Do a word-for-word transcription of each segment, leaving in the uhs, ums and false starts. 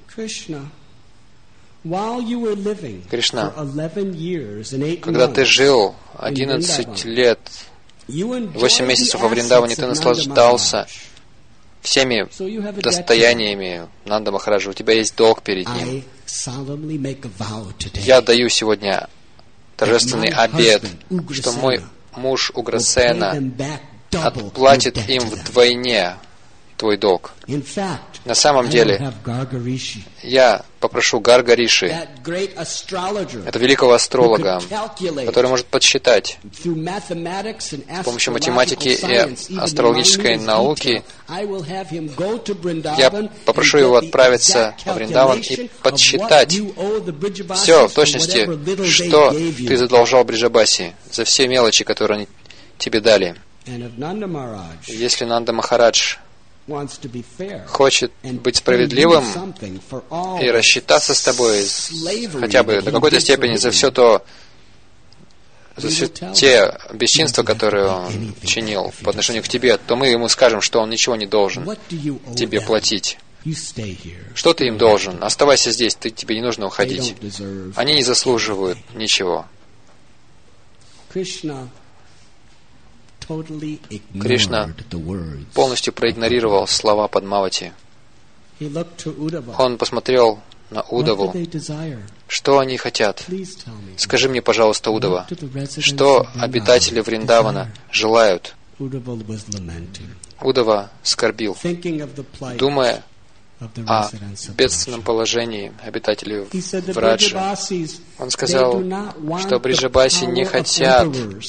Кришна, когда ты жил одиннадцать лет, восемь месяцев во Вриндаване, ты наслаждался всеми достояниями Нанда Махараджа. У тебя есть долг перед ним. Я даю сегодня торжественный обет, что мой муж Уграсена отплатит им вдвойне твой долг. На самом деле, я попрошу Гарга Риши, это великого астролога, который может подсчитать с помощью математики и астрологической науки. Я попрошу его отправиться в Вриндаван и подсчитать все в точности, что ты задолжал Бриджабаси за все мелочи, которые они тебе дали. Если Нанда Махарадж хочет быть справедливым и рассчитаться с тобой хотя бы до какой-то степени за все то, за все те бесчинства, которые он чинил по отношению к тебе, то мы ему скажем, что он ничего не должен тебе платить. Что ты им должен? Оставайся здесь, ты, тебе не нужно уходить. Они не заслуживают ничего. Кришна полностью проигнорировал слова Падмавати. Он посмотрел на Удаву. Что они хотят? Скажи мне, пожалуйста, Удава, что обитатели Вриндавана желают? Удава скорбил, думая о бедственном положении обитателей Враджи. Он сказал, что Бриджабаси не хотят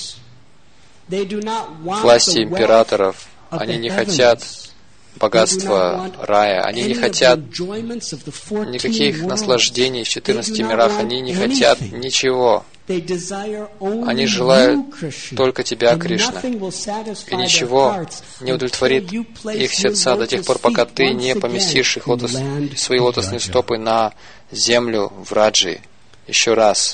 власти императоров, они не хотят богатства рая, они не хотят никаких наслаждений в четырнадцати мирах, они не хотят ничего. Они желают только Тебя, Кришна, и ничего не удовлетворит их сердца до тех пор, пока Ты не поместишь их лотос, свои лотосные стопы на землю Враджи. Еще раз,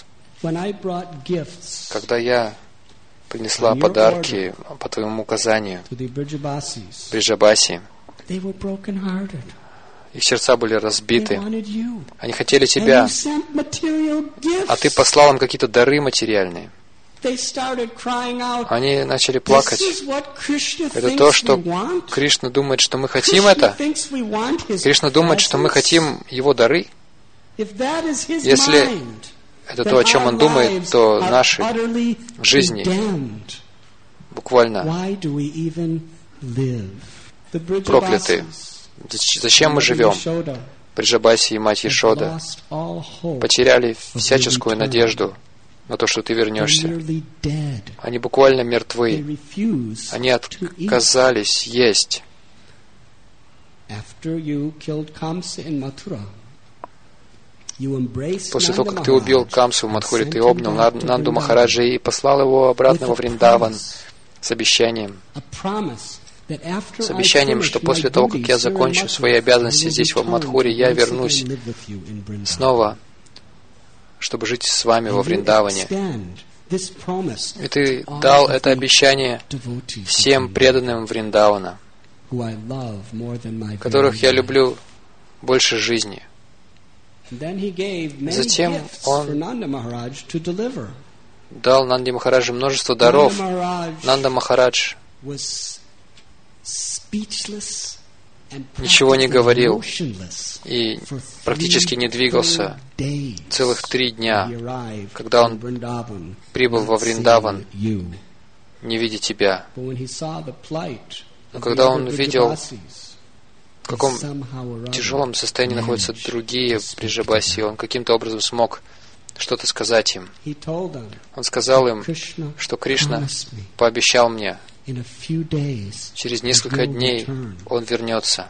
когда я принесла подарки по Твоему указанию Бриджабаси, их сердца были разбиты. Они хотели Тебя, а Ты послал им какие-то дары материальные. Они начали плакать. Это то, что Кришна думает, что мы хотим это? Кришна думает, что мы хотим Его дары? Если это то, о чем он думает, то наши жизни буквально прокляты. Зачем мы живем? Бриджабаси и мать Яшода потеряли всяческую надежду на то, что ты вернешься. Они буквально мертвы. Они отказались есть. После того, как ты убил Камсу в Мадхуре, ты обнял Нанду Махараджа и послал его обратно во Вриндаван с обещанием, с обещанием, что после того, как я закончу свои обязанности здесь, в Мадхуре, я вернусь снова, чтобы жить с вами во Вриндаване. И ты дал это обещание всем преданным Вриндавана, которых я люблю больше жизни. Затем он дал Нанде Махараджу множество даров. Нанда Махарадж ничего не говорил и практически не двигался целых три дня, когда он прибыл во Вриндаван, не видя тебя. Но когда он увидел, в каком тяжелом состоянии находятся другие Бриджабаси, он каким-то образом смог что-то сказать им. Он сказал им, что Кришна пообещал мне, через несколько дней он вернется.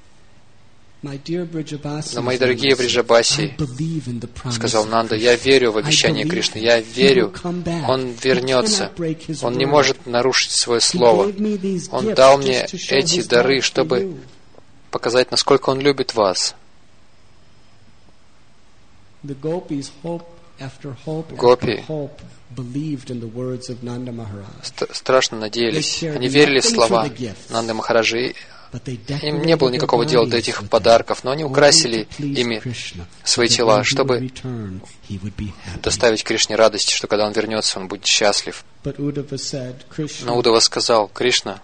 Но, мои дорогие Бриджабаси, сказал Нанда, я верю в обещание Кришны, я верю, он вернется, он не может нарушить свое слово. Он дал мне эти дары, чтобы показать, насколько он любит вас. Гопи ст- страшно надеялись. Они верили в слова Нанды Махараджи. им не было никакого дела до этих подарков, но они украсили ими свои тела, чтобы доставить Кришне радость, что когда он вернется, он будет счастлив. Но Удава сказал: Кришна,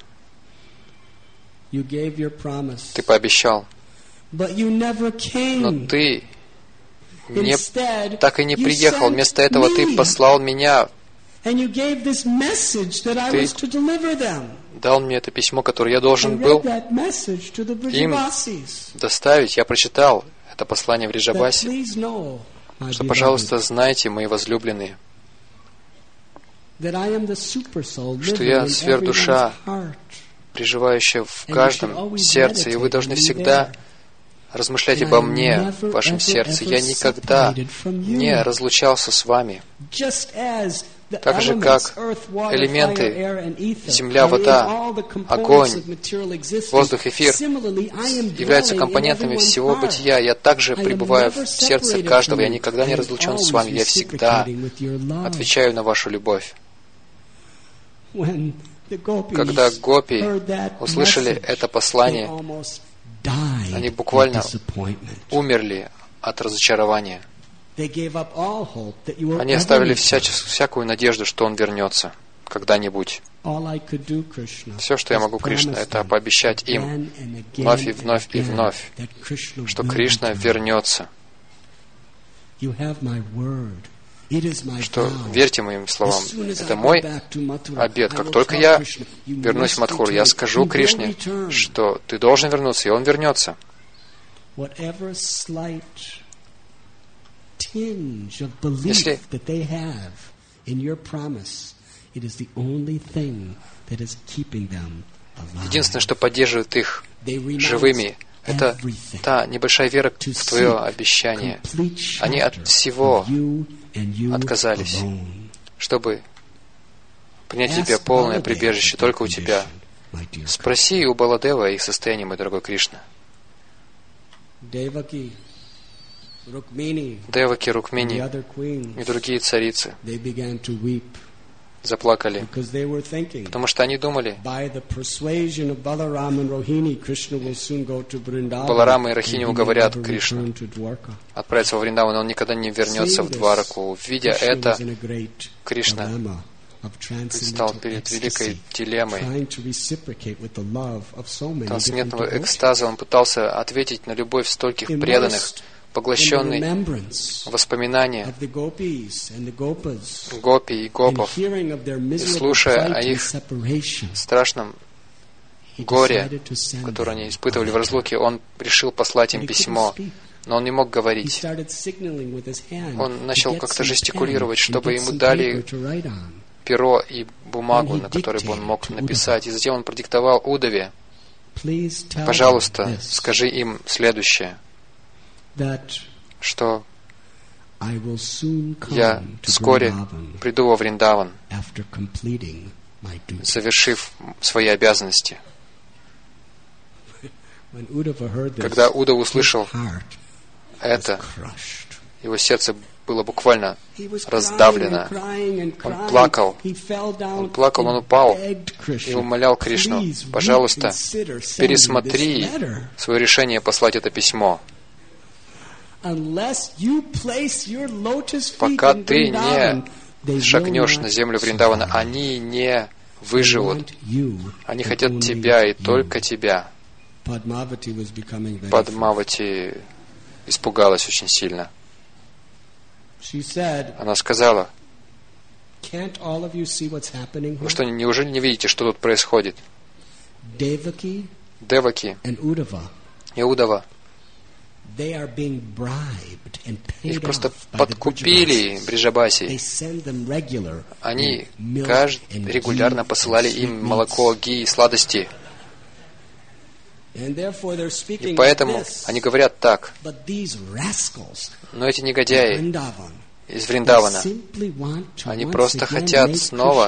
ты пообещал, но ты не, так и не приехал. Вместо этого ты послал меня. Ты дал мне это письмо, которое я должен был им доставить. Я прочитал это послание в Вриджабасе. Что, пожалуйста, знайте, мои возлюбленные, что я сверхдуша, приживающая в каждом сердце, и вы должны всегда размышлять обо мне в вашем сердце. Я никогда не разлучался с вами. Так же, как элементы земля, вода, огонь, воздух, эфир являются компонентами всего бытия, я также пребываю в сердце каждого. Я никогда не разлучен с вами. Я всегда отвечаю на вашу любовь. Когда гопи услышали это послание, они буквально умерли от разочарования. Они оставили всячес, всякую надежду, что он вернется когда-нибудь. Все, что я могу, Кришна, это пообещать им вновь и вновь и вновь, что Кришна вернется. Что верьте моим словам. Это мой обет. Как только я вернусь в Мадхуру, я скажу Кришне, что ты должен вернуться, и он вернется. Если единственное, что поддерживает их живыми, это та небольшая вера в Твое обещание. Они от всего отказались, чтобы принять Тебя полное прибежище только у Тебя. Спроси у Баладева их состояние, мой дорогой Кришна. Деваки, Рукмини и другие царицы заплакали, потому что они думали, Баларама и Рахини уговорят Кришну отправиться во Вриндаван, он никогда не вернется в Двараку. Видя это, Кришна предстал перед великой дилеммой трансцендентного экстаза. Он пытался ответить на любовь стольких преданных, поглощенный воспоминания гопи и гопов, и слушая о их страшном горе, которое они испытывали в разлуке, он решил послать им письмо, но он не мог говорить. Он начал как-то жестикулировать, чтобы ему дали перо и бумагу, на которой бы он мог написать. И затем он продиктовал Удаве: «Пожалуйста, скажи им следующее, что я вскоре приду во Вриндаван, завершив свои обязанности». Когда Удава услышал это, его сердце было буквально раздавлено. Он плакал. Он плакал, он упал и умолял Кришну: «Пожалуйста, пересмотри свое решение послать это письмо. Пока ты не шагнешь на землю Вриндавана, они не выживут. Они хотят тебя и только тебя». Падмавати испугалась очень сильно. Она сказала: «Вы что, неужели не видите, что тут происходит?» Деваки и Удава, их просто подкупили Бриджабаси. Они каждый, регулярно посылали им молоко, ги и сладости. И поэтому они говорят так: «Но эти негодяи из Вриндавана, они просто хотят снова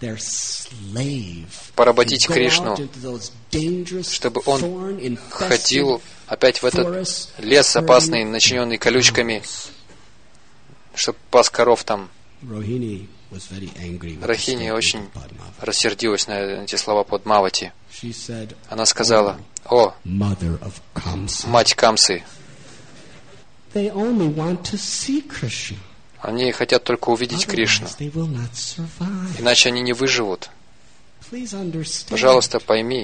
поработить Кришну, чтобы он ходил опять в этот лес опасный, начиненный колючками, чтобы пас коров там Рахини очень рассердилась на эти слова Падмавати. Она сказала: «О, мать Камсы, они хотят только увидеть Кришну, иначе они не выживут. Пожалуйста, пойми,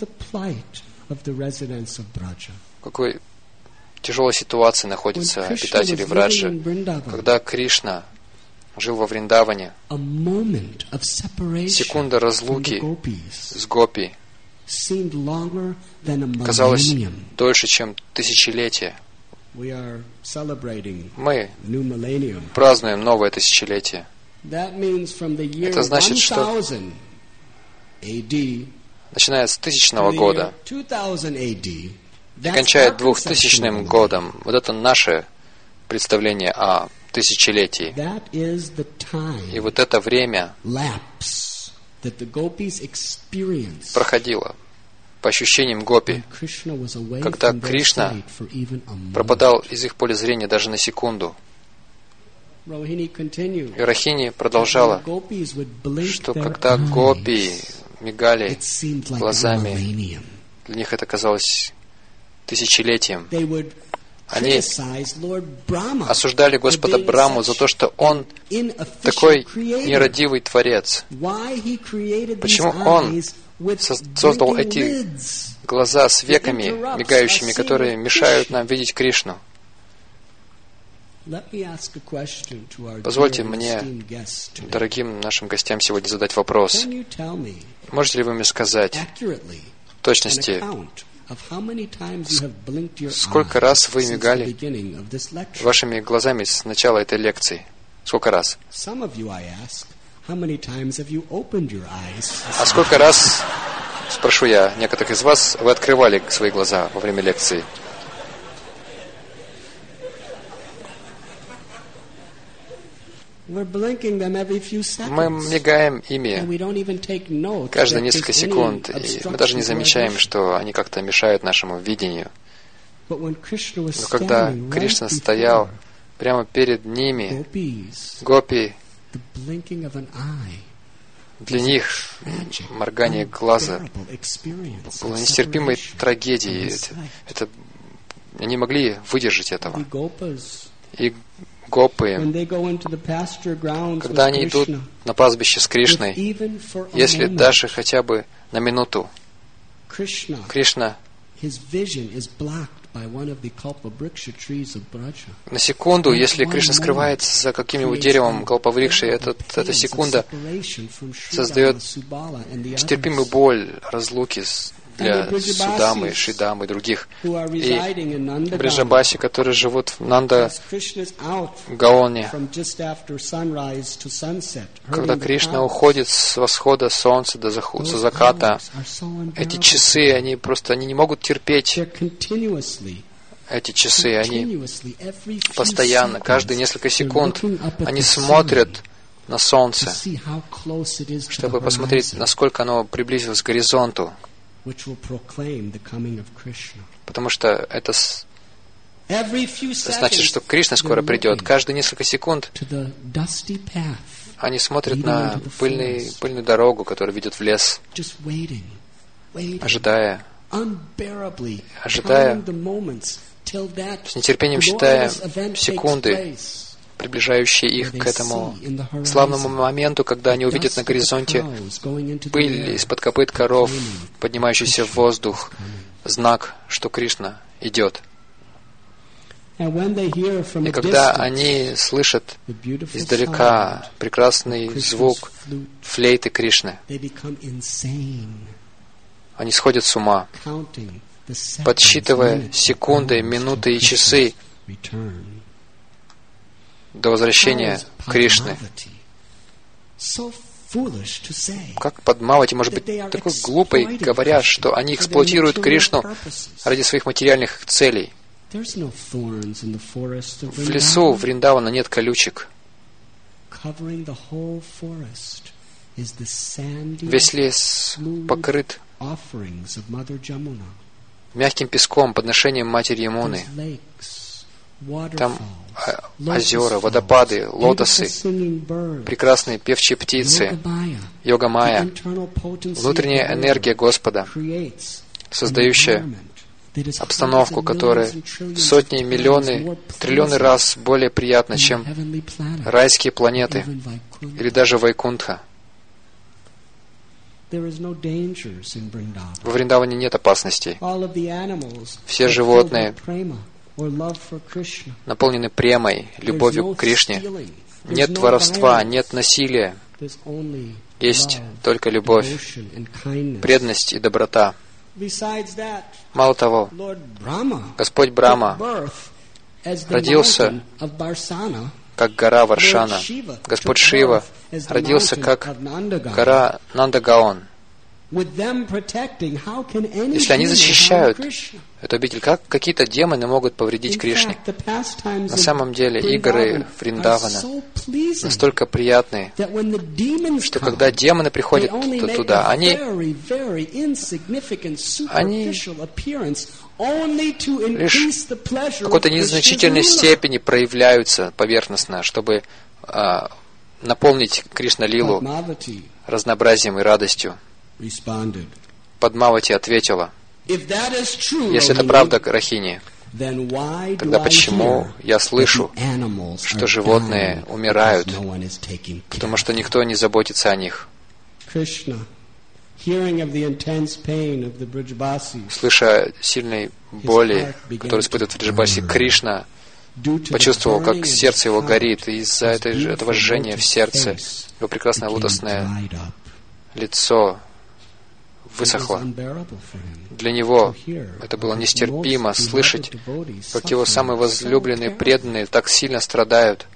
в какой тяжелой ситуации находятся обитатели Враджи, когда Кришна жил во Вриндаване. Секунда разлуки с гопи казалась дольше, чем тысячелетие. Мы празднуем новое тысячелетие. Это значит, что начиная с тысячного года и кончая двухтысячным годом, вот это наше представление о тысячелетии. И вот это время проходило по ощущениям гопи, когда Кришна пропадал из их поля зрения даже на секунду. И Рахини продолжала, что когда гопи мигали глазами, для них это казалось тысячелетием. Они осуждали Господа Браму за то, что Он такой нерадивый Творец. Почему Он создал эти глаза с веками мигающими, которые мешают нам видеть Кришну? Позвольте мне, дорогим нашим гостям, сегодня задать вопрос. Можете ли вы мне сказать в точности, сколько раз вы мигали вашими глазами с начала этой лекции? Сколько раз? А сколько раз, спрошу я, некоторых из вас, вы открывали свои глаза во время лекции? Мы мигаем ими каждые несколько секунд, и мы даже не замечаем, что они как-то мешают нашему видению. Но когда Кришна стоял прямо перед ними, гопи, для них моргание глаза было нестерпимой трагедией. Это, это, они не могли выдержать этого. И гопы, когда они идут на пастбище с Кришной, если даже хотя бы на минуту, Кришна на секунду, если Кришна скрывается за каким-нибудь деревом Калпаврикши, эта, эта секунда создает нестерпимую боль разлуки для Судамы, Шидамы и других. И Бриджабаси, которые живут в Нанда Гаоне, когда Кришна уходит с восхода солнца до заката, эти часы, они просто они не могут терпеть. Эти часы, они постоянно, каждые несколько секунд, они смотрят на солнце, чтобы посмотреть, насколько оно приблизилось к горизонту. Потому что это значит, что Кришна скоро придет. Каждые несколько секунд они смотрят на пыльный, пыльную дорогу, которая ведет в лес, ожидая, ожидая, с нетерпением считая секунды, приближающие их к этому славному моменту, когда они увидят на горизонте пыль из-под копыт коров, поднимающийся в воздух, знак, что Кришна идет. И когда они слышат издалека прекрасный звук флейты Кришны, они сходят с ума, подсчитывая секунды, минуты и часы до возвращения Кришны. Как Падмавати может быть такой глупой, говоря, что они эксплуатируют Кришну ради своих материальных целей? В лесу Вриндавана нет колючек. Весь лес покрыт мягким песком, подношением Матери Ямуны. Там озера, водопады, лотосы, прекрасные певчие птицы, йога-майя, внутренняя энергия Господа, создающая обстановку, которая сотни, миллионы, триллионы раз более приятна, чем райские планеты или даже Вайкунтха. Во Вриндаване нет опасностей. Все животные наполнены премой, любовью к Кришне. Нет воровства, нет насилия. Есть только любовь, преданность и доброта. Мало того, Господь Брахма родился как гора Варшана. Господь Шива родился как гора Нандагаон. Если они защищают эту обитель, как какие-то демоны могут повредить Кришне? На самом деле, игры Вриндавана настолько приятные, что когда демоны приходят туда, они, они лишь в какой-то незначительной степени проявляются поверхностно, чтобы а, наполнить Кришна-лилу разнообразием и радостью. Падмавати ответила: если это правда, Рахини, тогда почему я слышу, что животные умирают, потому что никто не заботится о них? Слыша сильной боли, которую испытывает Бриджабаси, Кришна почувствовал, как сердце его горит, и из-за этого жжения в сердце его прекрасное лотосное лицо высохло. Для него это было нестерпимо слышать, как его самые возлюбленные преданные так сильно страдают.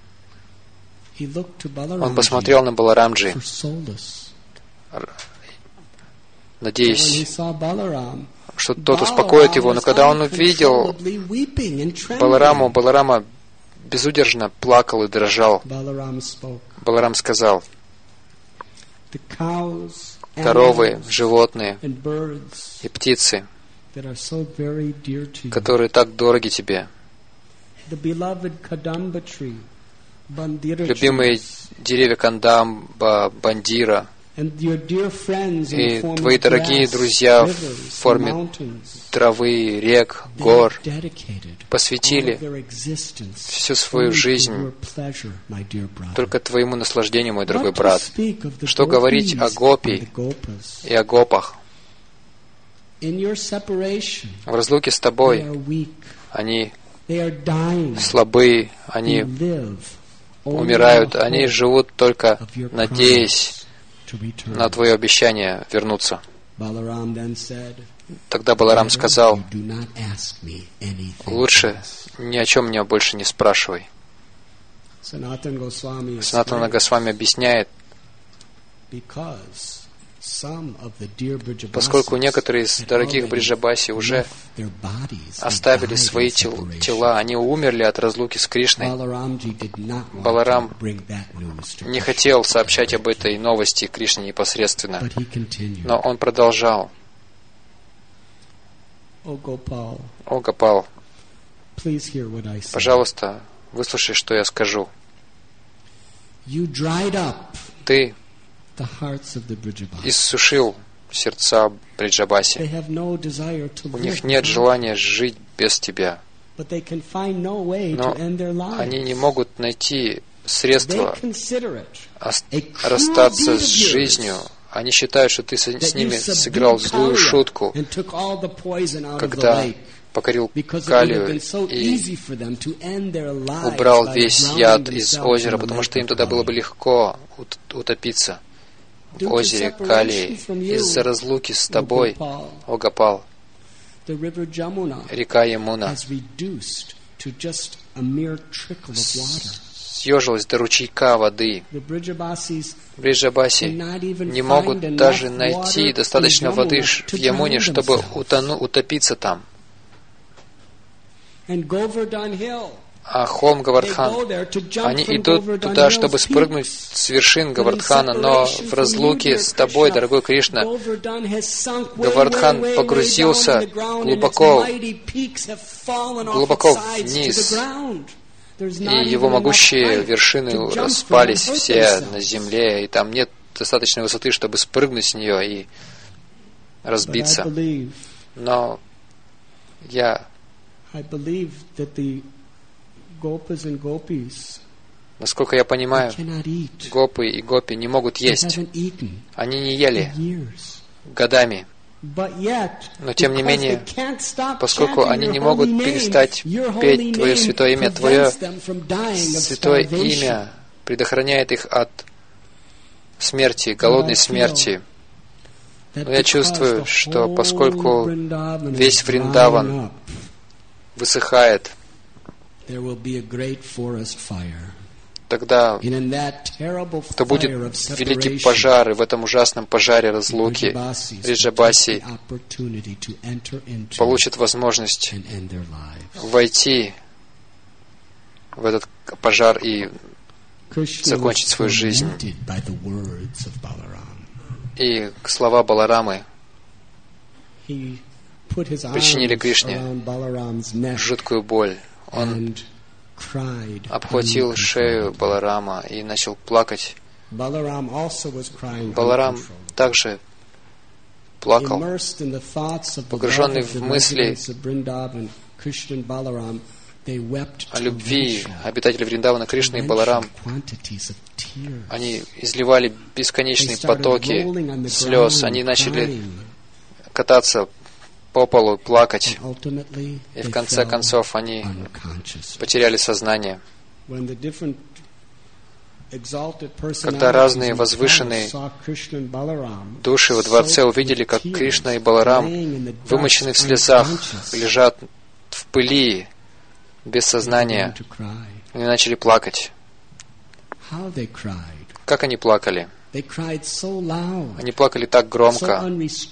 Он посмотрел на Баларамджи, надеясь, что тот успокоит его, но когда он увидел Балараму, Баларама безудержно плакал и дрожал. Баларам сказал: коровы, животные и птицы, которые так дороги тебе, любимые деревья Кандамба, Бандира, и твои дорогие друзья в форме травы, рек, гор посвятили всю свою жизнь только твоему наслаждению, мой дорогой брат. Что говорить о гопи и о гопах? В разлуке с тобой они слабы, они умирают, они живут только надеясь на твое обещание вернуться. Тогда Баларам сказал: лучше ни о чем меня больше не спрашивай. Санатана Госвами объясняет, поскольку некоторые из дорогих Бриджабаси уже оставили свои тел, тела, они умерли от разлуки с Кришной, Баларам не хотел сообщать об этой новости Кришне непосредственно, но он продолжал: «О, Гопал, пожалуйста, выслушай, что я скажу. Ты иссушил сердца Бриджабаси. У них нет желания жить без тебя. Но они не могут найти средства расстаться с жизнью. Они считают, что ты с ними сыграл злую шутку, когда покорил Калию и убрал весь яд из озера, потому что им тогда было бы легко утопиться в озере Калии. Из-за разлуки с тобой, о Гопал, река Ямуна съежилась до ручейка воды. Бриджабаси не могут даже найти достаточно воды в Ямуне, чтобы утону, утопиться там. А холм Говардхан, они идут туда, чтобы спрыгнуть с вершин Говардхана, но в разлуке с тобой, дорогой Кришна, Говардхан погрузился глубоко, глубоко вниз, и его могущие вершины распались все на земле, и там нет достаточной высоты, чтобы спрыгнуть с нее и разбиться. Но я насколько я понимаю, гопы и гопи не могут есть. Они не ели годами. Но тем не менее, поскольку они не могут перестать петь Твое святое имя, Твое святое имя предохраняет их от смерти, голодной смерти. Но я чувствую, что поскольку весь Вриндаван высыхает, тогда то будет великий пожар, и в этом ужасном пожаре разлуки Бриджабаси получат возможность войти в этот пожар и закончить свою жизнь. И слова Баларамы причинили Кришне жуткую боль. Он обхватил шею Баларама и начал плакать. Баларам также плакал, погруженный в мысли о любви обитателей Вриндавана. Кришна и Баларам, они изливали бесконечные потоки слез, они начали кататься по полу, плакать, и в конце концов они потеряли сознание. Когда разные возвышенные души во дворце увидели, как Кришна и Баларам, вымоченные в слезах, лежат в пыли, без сознания, они начали плакать. Как они плакали? Они плакали так громко,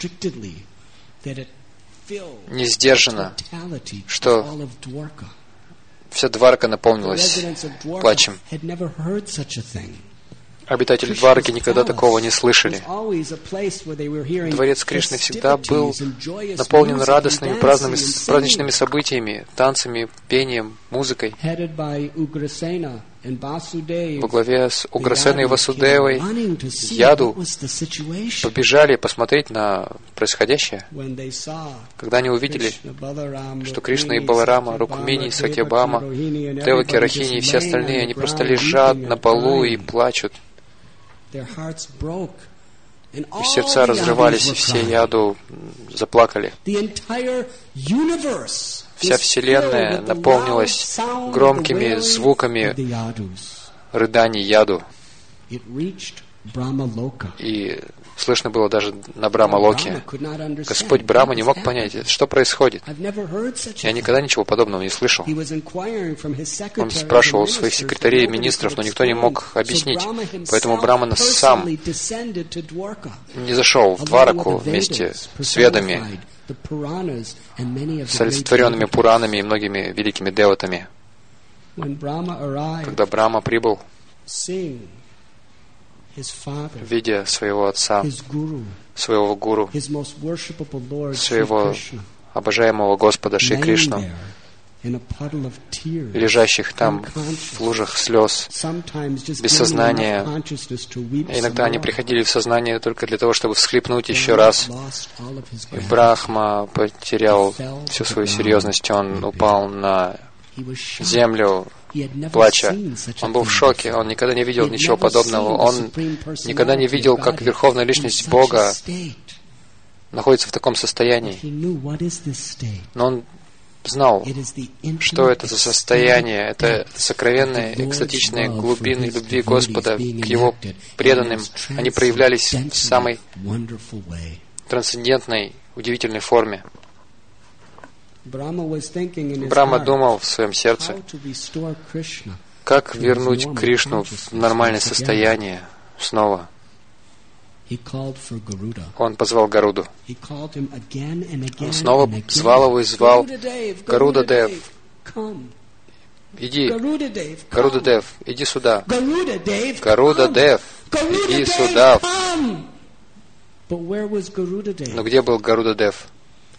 не сдержанно, что вся Дварка наполнилась плачем. Обитатели Дварки никогда такого не слышали. Дворец Кришны всегда был наполнен радостными праздничными событиями, танцами, пением, музыкой. Во главе с Уграсеной и Васудевой Яду побежали посмотреть на происходящее. Когда они увидели, что Кришна и Баларама, Рукмини, Сатьябама, Деваки, Рахини и все остальные, они просто лежат на полу и плачут. И сердца разрывались, и все Яду заплакали. Вся Вселенная наполнилась громкими звуками рыданий Яду. И слышно было даже на Брахма-локе. Господь Брахма не мог понять, что происходит. Я никогда ничего подобного не слышал. Он спрашивал своих секретарей и министров, но никто не мог объяснить. Поэтому Брахман сам не зашел в Двараку вместе с ведами, с олицетворенными Пуранами и многими великими деватами. Когда Брахма прибыл, видя своего отца, своего гуру, своего обожаемого Господа Шри Кришну, лежащих там в лужах слез, без сознания. Иногда они приходили в сознание только для того, чтобы всхлипнуть еще раз. И Брахма потерял всю свою серьезность, он упал на землю, плача. Он был в шоке, он никогда не видел ничего подобного. Он никогда не видел, как Верховная Личность Бога находится в таком состоянии. Но он знал, что это за состояние. Это сокровенные, экстатичные глубины любви Господа к Его преданным. Они проявлялись в самой трансцендентной, удивительной форме. Брахма думал в своем сердце, как вернуть Кришну в нормальное состояние снова. Он позвал Гаруду. Он снова звал его и звал: Гаруда Дев, иди. Гаруда-дев, иди сюда. Гаруда-дев, иди сюда. Но где был Гаруда-дев?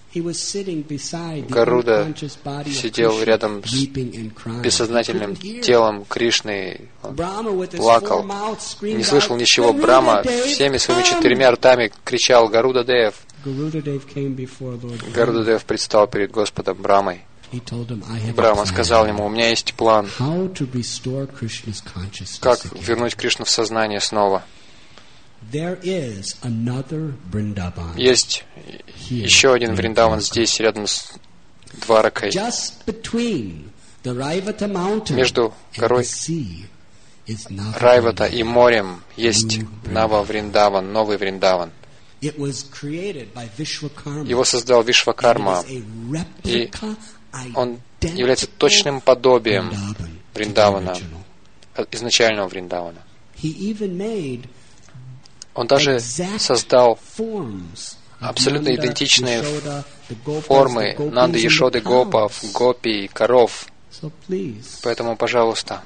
Гаруда сидел рядом с бессознательным телом Кришны. Он плакал, не слышал ничего. Брахма всеми своими четырьмя ртами кричал «Гаруда-дев». Гаруда-дев предстал перед Господом Брахмой. Брахма сказал ему: «У меня есть план, как вернуть Кришну в сознание снова». Есть еще один Вриндаван здесь, рядом с Дваракой. Между горой Райвата и морем есть Нава Вриндаван, новый Вриндаван. Его создал Вишвакарма, и он является точным подобием Вриндавана, изначального Вриндавана. Он даже создал абсолютно идентичные формы Нанды, Яшоды, Гопов, Гопи, коров. Поэтому, пожалуйста,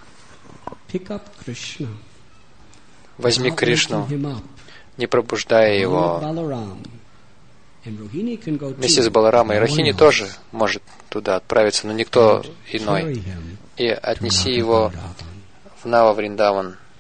возьми Кришну, не пробуждая его. Вместе с Баларамой. Рахини тоже может туда отправиться, но никто иной. И отнеси его в Нава Вриндаван.